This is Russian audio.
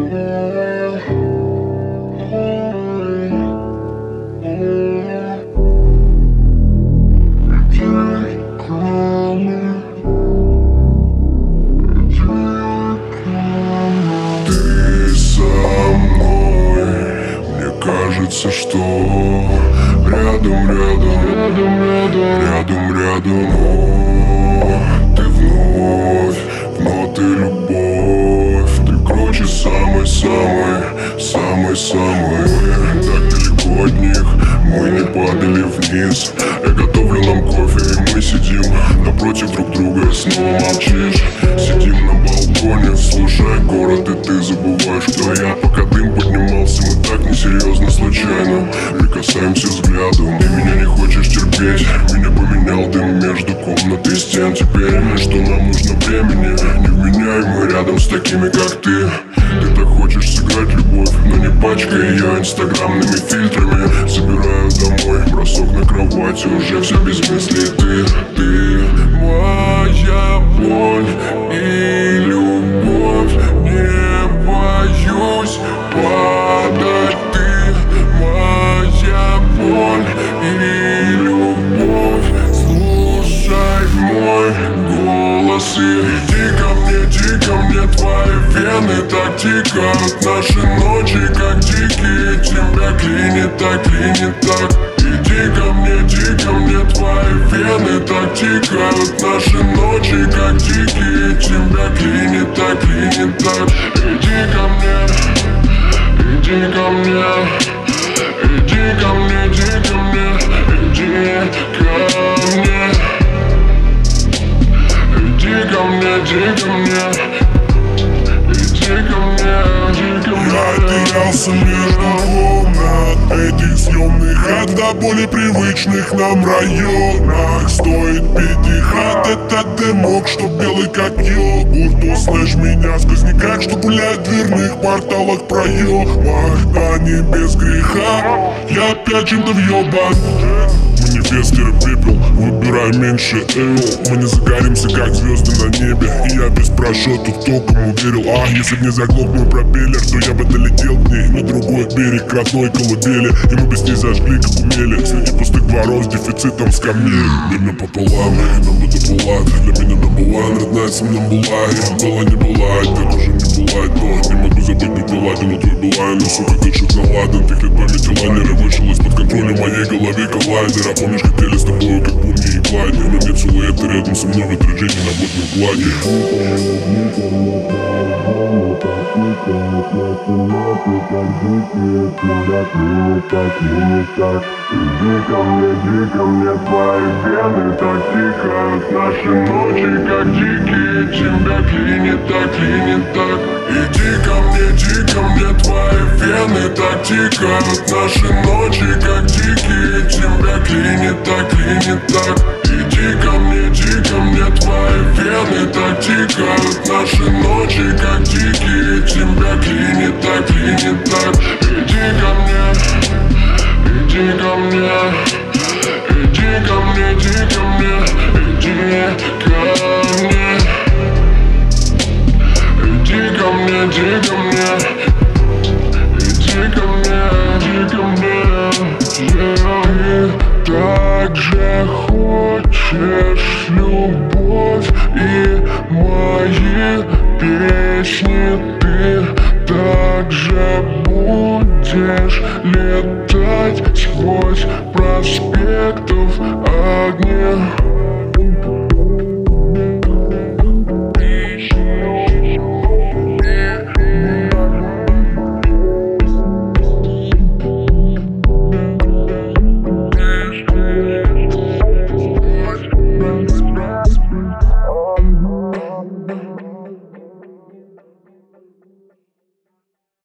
Кажется, что рядом, но ты вновь ты любовь, ты круче самой. Так далеко от них, мы не падали вниз. Я готовлю нам кофе, и мы сидим напротив друг друга. Снова молчишь, сидим на балконе, слушая город, и ты забываешь, кто я. Пока дым поднимался, мы так несерьезно, случайно прикасаемся взглядом. Ты меня не хочешь терпеть, меня поменял дым между комнат и стен. Теперь что нам нужно времени, невменяемый рядом с такими, как ты. Ты так хочешь сыграть любовь, но не пачкай ее инстаграмными фильтрами. Забираю домой, бросок на кровати, уже все без мыслей. Ты моя боль и любовь, не боюсь падать. Ты моя боль и любовь, слушай мой голос и иди ко мне, твои вены так тикают. Наши ночи как дикие, тебя клинит так. Иди ко мне, твои вены так тикают. Наши ночи как дикие, тебя клинит так. Иди ко мне, иди ко мне, иди ко мне, иди ко мне, иди ко мне. Иди ко мне, иди ко мне, иди ко мне. Я терялся между комнат этих съемных, от до более привычных нам районах. Стоит пить их от этот дымок, что белый как йогурт. Услышь меня в сквозняках, что гуляет в дверных порталах, проемах. А не без греха, я опять чем-то въебан. Манифест пепел, выбирай меньше мы не загоримся, как звезды на небе. И я без просчета током уверил, если б не заглох мой пропеллер, то я бы долетел к ней на другой берег родной колыбели. И мы без ней зажгли, как умели, среди пустых дворов с дефицитом скамей. Время пополам, нам это была, для меня набыла, родная со мной была. И была не была, и так уже не бывает. Но не могу забыть, не приладила твой была. Но сука, как шут наладан, тех лет памяти лайнера вышел из-под контроля моей голове коллайдер. А помнишь, хотели с тобой, как Бонни и Клайд, но нет силуэта рядом со мной в отражении на водном глади. Иди ко мне, твои вены так тикают. Наши ночи как дикие, тебя клинит так. Иди ко мне, твои вены так тикают. Наши ночи как дикие, тебя клинит так. Иди ко мне, твои вены так тикают. Наши ночи как дикие, тебя клинит так. Иди ко мне, иди ко мне, иди ко мне, иди ко мне, иди ко мне. Иди ко мне, иди ко мне, иди ко мне. Ты так же хочешь любовь и мои песни. Ты так же будешь летать сквозь проспектов огни.